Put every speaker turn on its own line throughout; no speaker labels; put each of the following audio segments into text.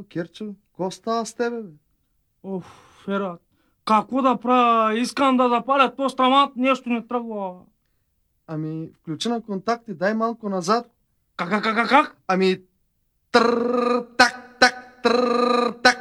О, Керчо, какво става с тебе, бе?
Оф, Ферат, какво да правя? Искам да запаля то стамат, нещо не тръгва.
Ами, включи на контакти, дай малко назад.
Как?
Ами, так, так.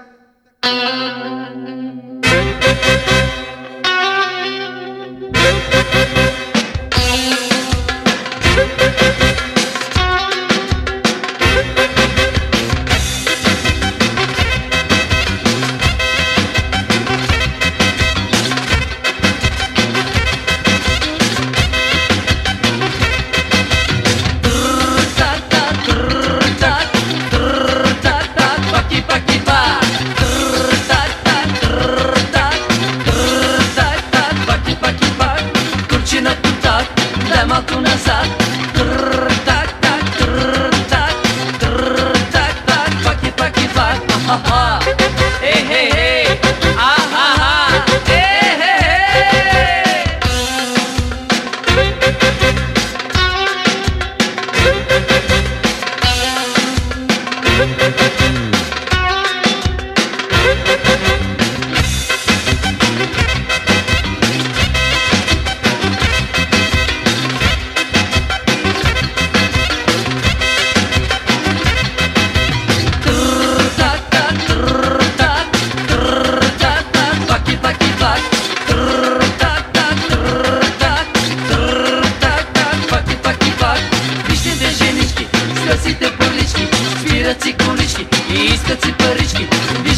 Спират си колички и искат си парички.